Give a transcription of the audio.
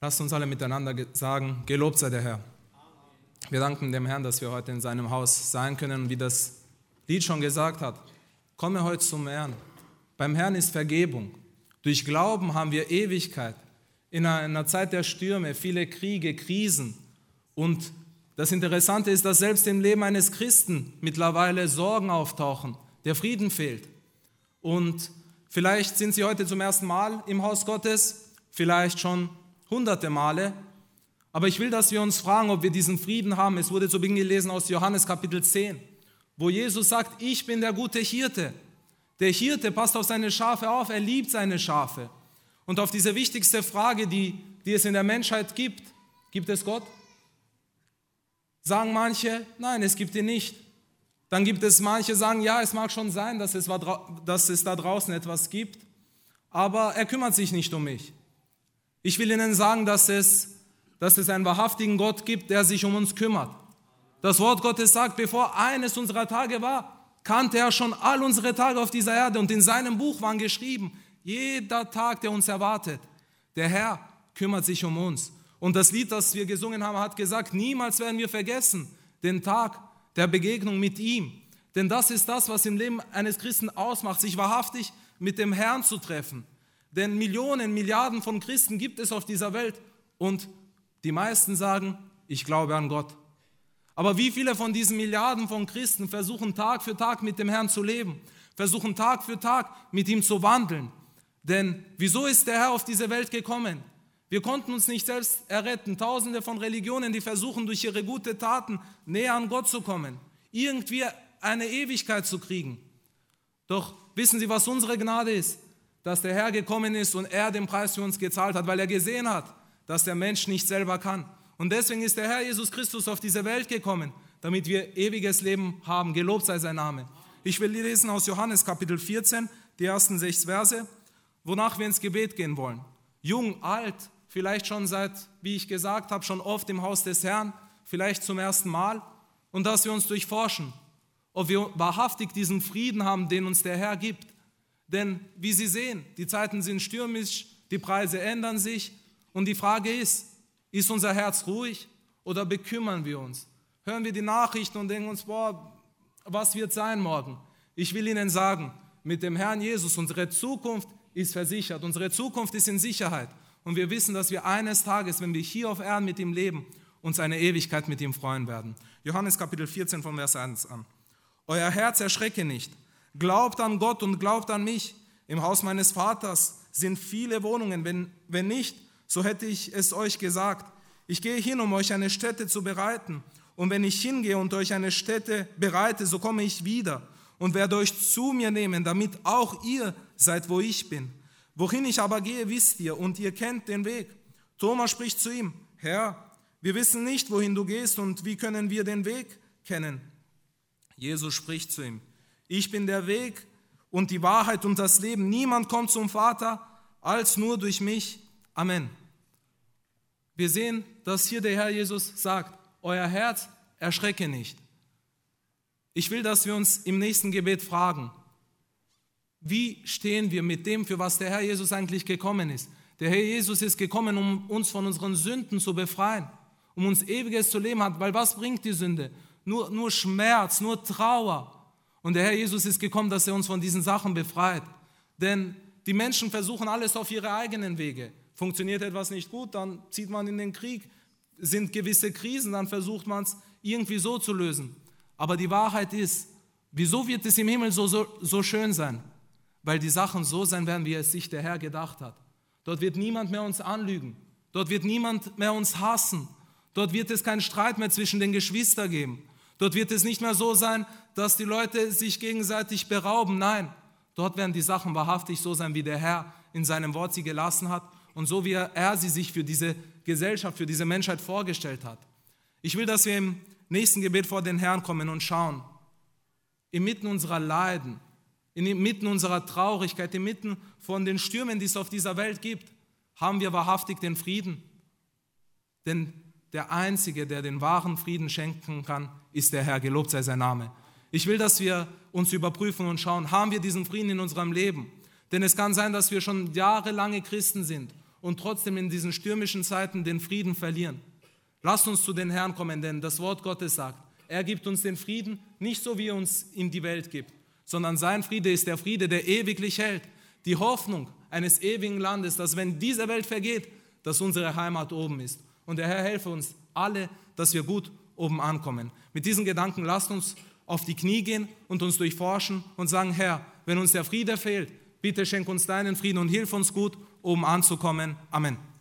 Lasst uns alle miteinander sagen, gelobt sei der Herr. Wir danken dem Herrn, dass wir heute in seinem Haus sein können. Und wie das Lied schon gesagt hat, komme heute zum Herrn. Beim Herrn ist Vergebung. Durch Glauben haben wir Ewigkeit. In einer Zeit der Stürme, viele Kriege, Krisen. Und das Interessante ist, dass selbst im Leben eines Christen mittlerweile Sorgen auftauchen. Der Frieden fehlt. Und vielleicht sind Sie heute zum ersten Mal im Haus Gottes, vielleicht schon hunderte Male. Aber ich will, dass wir uns fragen, ob wir diesen Frieden haben. Es wurde zu Beginn gelesen aus Johannes Kapitel 10, wo Jesus sagt, ich bin der gute Hirte. Der Hirte passt auf seine Schafe auf, er liebt seine Schafe. Und auf diese wichtigste Frage, die es in der Menschheit gibt es Gott? Sagen manche, nein, es gibt ihn nicht. Dann gibt es manche, die sagen, ja, es mag schon sein, dass es da draußen etwas gibt, aber er kümmert sich nicht um mich. Ich will Ihnen sagen, dass es einen wahrhaftigen Gott gibt, der sich um uns kümmert. Das Wort Gottes sagt, bevor eines unserer Tage war, kannte er schon all unsere Tage auf dieser Erde und in seinem Buch waren geschrieben, jeder Tag, der uns erwartet, der Herr kümmert sich um uns. Und das Lied, das wir gesungen haben, hat gesagt, niemals werden wir vergessen den Tag der Begegnung mit ihm. Denn das ist das, was im Leben eines Christen ausmacht, sich wahrhaftig mit dem Herrn zu treffen. Denn Millionen, Milliarden von Christen gibt es auf dieser Welt und die meisten sagen, ich glaube an Gott. Aber wie viele von diesen Milliarden von Christen versuchen Tag für Tag mit dem Herrn zu leben, versuchen Tag für Tag mit ihm zu wandeln? Denn wieso ist der Herr auf diese Welt gekommen? Wir konnten uns nicht selbst erretten. Tausende von Religionen, die versuchen durch ihre guten Taten näher an Gott zu kommen, irgendwie eine Ewigkeit zu kriegen. Doch wissen Sie, was unsere Gnade ist? Dass der Herr gekommen ist und er den Preis für uns gezahlt hat, weil er gesehen hat, dass der Mensch nicht selber kann. Und deswegen ist der Herr Jesus Christus auf diese Welt gekommen, damit wir ewiges Leben haben. Gelobt sei sein Name. Ich will lesen aus Johannes Kapitel 14, die ersten 6 Verse, wonach wir ins Gebet gehen wollen. Jung, alt, vielleicht schon seit, wie ich gesagt habe, schon oft im Haus des Herrn, vielleicht zum ersten Mal. Und dass wir uns durchforschen, ob wir wahrhaftig diesen Frieden haben, den uns der Herr gibt. Denn wie Sie sehen, die Zeiten sind stürmisch, die Preise ändern sich und die Frage ist unser Herz ruhig oder bekümmern wir uns? Hören wir die Nachrichten und denken uns, boah, was wird sein morgen? Ich will Ihnen sagen, mit dem Herrn Jesus, unsere Zukunft ist versichert, unsere Zukunft ist in Sicherheit und wir wissen, dass wir eines Tages, wenn wir hier auf Erden mit ihm leben, uns eine Ewigkeit mit ihm freuen werden. Johannes Kapitel 14 von Vers 1 an. Euer Herz erschrecke nicht. Glaubt an Gott und glaubt an mich. Im Haus meines Vaters sind viele Wohnungen. Wenn nicht, so hätte ich es euch gesagt. Ich gehe hin, um euch eine Stätte zu bereiten. Und wenn ich hingehe und euch eine Stätte bereite, so komme ich wieder und werde euch zu mir nehmen, damit auch ihr seid, wo ich bin. Wohin ich aber gehe, wisst ihr, und ihr kennt den Weg. Thomas spricht zu ihm, Herr, wir wissen nicht, wohin du gehst, und wie können wir den Weg kennen? Jesus spricht zu ihm, ich bin der Weg und die Wahrheit und das Leben. Niemand kommt zum Vater, als nur durch mich. Amen. Wir sehen, dass hier der Herr Jesus sagt, euer Herz erschrecke nicht. Ich will, dass wir uns im nächsten Gebet fragen, wie stehen wir mit dem, für was der Herr Jesus eigentlich gekommen ist? Der Herr Jesus ist gekommen, um uns von unseren Sünden zu befreien, um uns ewiges zu leben hat, weil was bringt die Sünde? Nur Schmerz, nur Trauer. Und der Herr Jesus ist gekommen, dass er uns von diesen Sachen befreit. Denn die Menschen versuchen alles auf ihre eigenen Wege. Funktioniert etwas nicht gut, dann zieht man in den Krieg. Sind gewisse Krisen, dann versucht man es irgendwie so zu lösen. Aber die Wahrheit ist, wieso wird es im Himmel so schön sein? Weil die Sachen so sein werden, wie es sich der Herr gedacht hat. Dort wird niemand mehr uns anlügen. Dort wird niemand mehr uns hassen. Dort wird es keinen Streit mehr zwischen den Geschwistern geben. Dort wird es nicht mehr so sein, dass die Leute sich gegenseitig berauben. Nein, dort werden die Sachen wahrhaftig so sein, wie der Herr in seinem Wort sie gelassen hat und so wie er sie sich für diese Gesellschaft, für diese Menschheit vorgestellt hat. Ich will, dass wir im nächsten Gebet vor den Herrn kommen und schauen, inmitten unserer Leiden, inmitten unserer Traurigkeit, inmitten von den Stürmen, die es auf dieser Welt gibt, haben wir wahrhaftig den Frieden. Denn der Einzige, der den wahren Frieden schenken kann, ist der Herr. Gelobt sei sein Name. Ich will, dass wir uns überprüfen und schauen, haben wir diesen Frieden in unserem Leben? Denn es kann sein, dass wir schon jahrelange Christen sind und trotzdem in diesen stürmischen Zeiten den Frieden verlieren. Lasst uns zu den Herrn kommen, denn das Wort Gottes sagt, er gibt uns den Frieden, nicht so wie er uns in die Welt gibt, sondern sein Friede ist der Friede, der ewiglich hält. Die Hoffnung eines ewigen Landes, dass wenn diese Welt vergeht, dass unsere Heimat oben ist. Und der Herr helfe uns alle, dass wir gut oben ankommen. Mit diesen Gedanken lasst uns auf die Knie gehen und uns durchforschen und sagen, Herr, wenn uns der Friede fehlt, bitte schenk uns deinen Frieden und hilf uns gut, oben anzukommen. Amen.